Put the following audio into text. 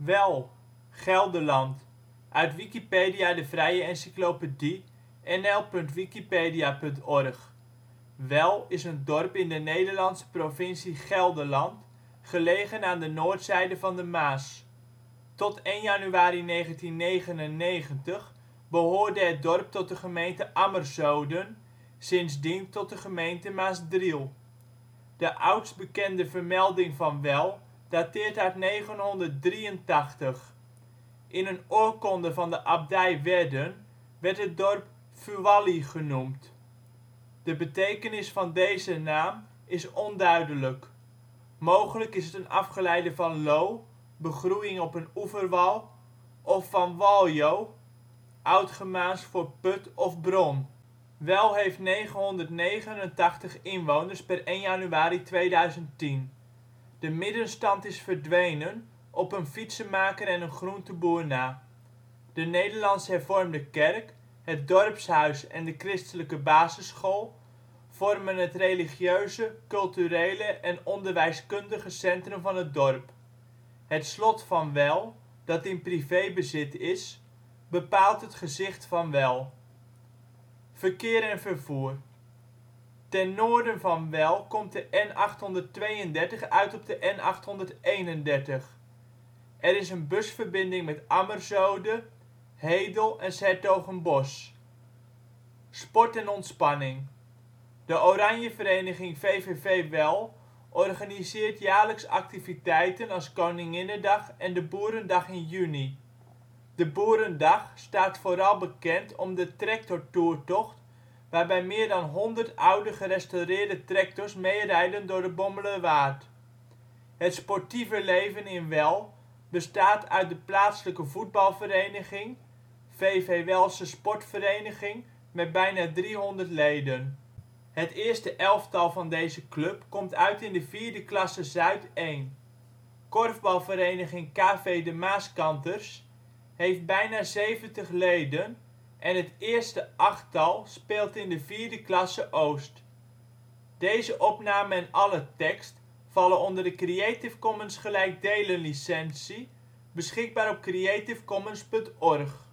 Well, Gelderland, uit Wikipedia, de vrije encyclopedie. nl.wikipedia.org. Well is een dorp in de Nederlandse provincie Gelderland, gelegen aan de noordzijde van de Maas. Tot 1 januari 1999 behoorde het dorp tot de gemeente Ammerzoden, sindsdien tot de gemeente Maasdriel. De oudst bekende vermelding van Well dateert uit 983. In een oorkonde van de abdij Werden werd het dorp Vualli genoemd. De betekenis van deze naam is onduidelijk. Mogelijk is het een afgeleide van lo, begroeiing op een oeverwal, of van waljo, oud-Germaans voor put of bron. Well heeft 989 inwoners (per 1 januari 2010). De middenstand is verdwenen, op een fietsenmaker en een groenteboer na. De Nederlands Hervormde Kerk, het dorpshuis en de christelijke basisschool vormen het religieuze, culturele en onderwijskundige centrum van het dorp. Het slot van Well, dat in privébezit is, bepaalt het gezicht van Well. Verkeer en vervoer. Ten noorden van Well komt de N832 uit op de N831. Er is een busverbinding met Ammerzoden, Hedel en ' s-Hertogenbosch. Sport en ontspanning. De Oranjevereniging VVV Well organiseert jaarlijks activiteiten als Koninginnedag en de Boerendag in juni. De Boerendag staat vooral bekend om de tractortoertocht waarbij meer dan 100 oude gerestaureerde tractors meerijden door de Bommelerwaard. Het sportieve leven in Well bestaat uit de plaatselijke voetbalvereniging, v.v. Wellse Sportvereniging met bijna 300 leden. Het eerste elftal van deze club komt uit in de 4e klasse Zuid 1. Korfbalvereniging KV de Maaskanters heeft bijna 70 leden en het eerste achttal speelt in de 4e klasse Oost. Deze opname en alle tekst vallen onder de Creative Commons gelijkdelen licentie, beschikbaar op creativecommons.org